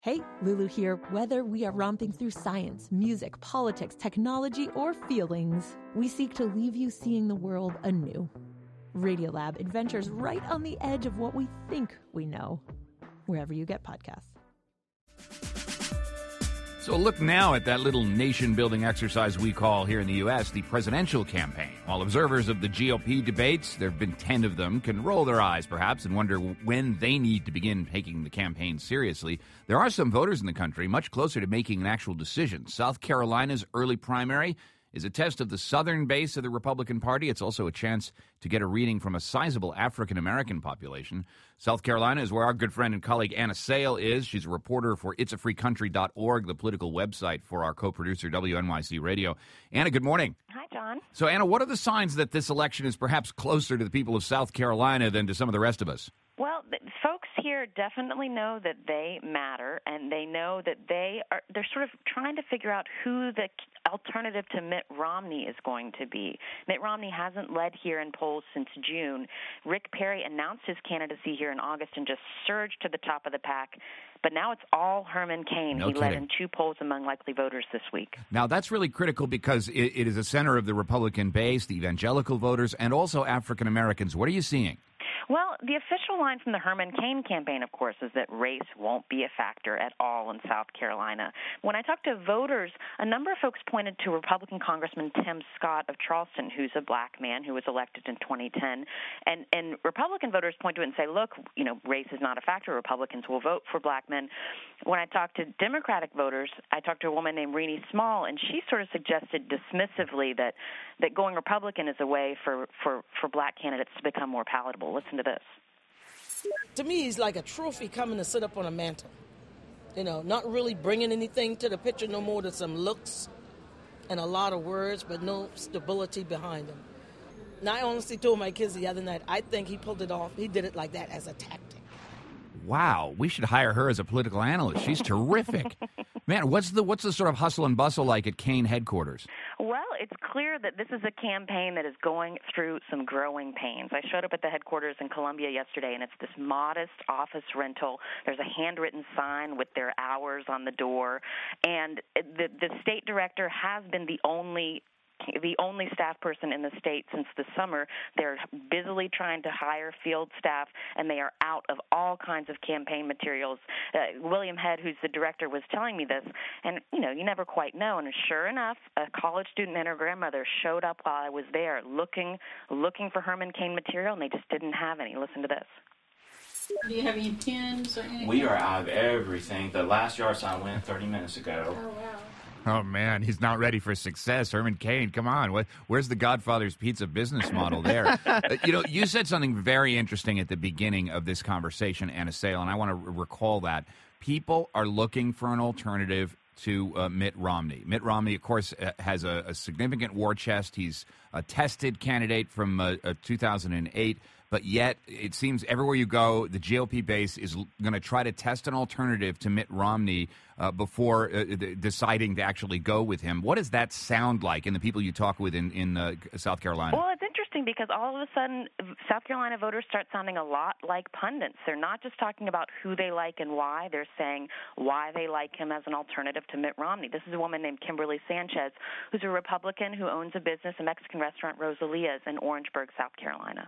Hey, Lulu here. Whether we are romping through science, music, politics, technology, or feelings, we seek to leave you seeing the world anew. Radiolab adventures right on the edge of what we think we know, wherever you get podcasts. So look now at that little nation-building exercise we call here in the U.S. the presidential campaign. While observers of the GOP debates, there have been 10 of them, can roll their eyes perhaps and wonder when they need to begin taking the campaign seriously, there are some voters in the country much closer to making an actual decision. South Carolina's early primary is a test of the southern base of the Republican Party. It's also a chance to get a reading from a sizable African-American population. South Carolina is where our good friend and colleague Anna Sale is. She's a reporter for itsafreecountry.org, the political website for our co-producer WNYC Radio. Anna, good morning. Hi, John. So, Anna, what are the signs that this election is perhaps closer to the people of South Carolina than to some of the rest of us? Well, folks here definitely know that they matter, and they know that they're sort of trying to figure out who the alternative to Mitt Romney is going to be. Mitt Romney hasn't led here in polls since June. Rick Perry announced his candidacy here in August and just surged to the top of the pack. But now it's all Herman Cain. No he kidding. led in 2 polls among likely voters this week. Now, that's really critical because it is a center of the Republican base, the evangelical voters, and also African Americans. What are you seeing? Well, the official line from the Herman Cain campaign, of course, is that race won't be a factor at all in South Carolina. When I talked to voters, a number of folks pointed to Republican Congressman Tim Scott of Charleston, who's a black man who was elected in 2010. And Republican voters point to it and say, look, race is not a factor. Republicans will vote for black men. When I talked to Democratic voters, I talked to a woman named Renee Small, and she sort of suggested dismissively that going Republican is a way for black candidates to become more palatable. Listen to this. To me, he's like a trophy coming to sit up on a mantle. Not really bringing anything to the picture, no more than some looks and a lot of words, but no stability behind him. Now, I honestly told my kids the other night, I think he pulled it off. He did it like that as a tactic. Wow, we should hire her as a political analyst. She's terrific. Man, what's the sort of hustle and bustle like at Cain headquarters? Well, it's clear that this is a campaign that is going through some growing pains. I showed up at the headquarters in Columbia yesterday, and it's this modest office rental. There's a handwritten sign with their hours on the door, and the state director has been the only staff person in the state since the summer. They're busily trying to hire field staff, and they are out of all kinds of campaign materials. William Head, who's the director, was telling me this, and, you never quite know. And sure enough, a college student and her grandmother showed up while I was there looking for Herman Cain material, and they just didn't have any. Listen to this. Do you have any pins or anything? We are out of everything. The last yard sign went 30 minutes ago. Oh, wow. Oh, man, he's not ready for success. Herman Cain, come on. Where's the Godfather's Pizza business model there? You said something very interesting at the beginning of this conversation, Anna Sale, and I want to recall that. People are looking for an alternative to Mitt Romney. Mitt Romney, of course, has a significant war chest. He's a tested candidate from 2008. But yet, it seems everywhere you go, the GOP base is going to try to test an alternative to Mitt Romney before deciding to actually go with him. What does that sound like in the people you talk with in South Carolina? Well, it's interesting because all of a sudden, South Carolina voters start sounding a lot like pundits. They're not just talking about who they like and why. They're saying why they like him as an alternative to Mitt Romney. This is a woman named Kimberly Sanchez, who's a Republican who owns a business, a Mexican restaurant, Rosalia's, in Orangeburg, South Carolina.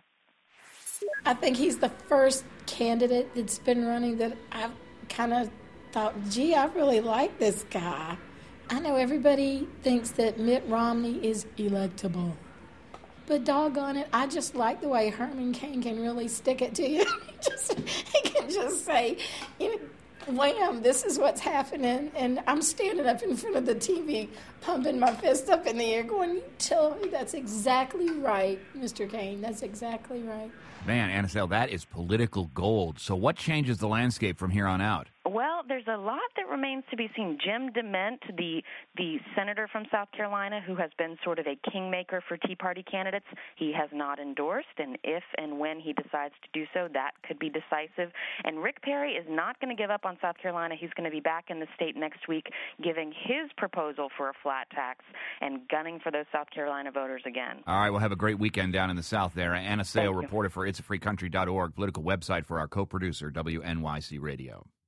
I think he's the first candidate that's been running that I've kind of thought, gee, I really like this guy. I know everybody thinks that Mitt Romney is electable. But doggone it, I just like the way Herman Cain can really stick it to you. He can just say, wham, this is what's happening. And I'm standing up in front of the TV, pumping my fist up in the air, going, you tell me that's exactly right, Mr. Cain. That's exactly right. Man, Anna Sale, that is political gold. So what changes the landscape from here on out? Well, there's a lot that remains to be seen. Jim DeMint, the senator from South Carolina who has been sort of a kingmaker for Tea Party candidates, he has not endorsed, and if and when he decides to do so, that could be decisive. And Rick Perry is not going to give up on South Carolina. He's going to be back in the state next week giving his proposal for a flat tax and gunning for those South Carolina voters again. All right, we'll have a great weekend down in the South there. Anna Sale, reporter for itsafreecountry.org, political website for our co-producer, WNYC Radio.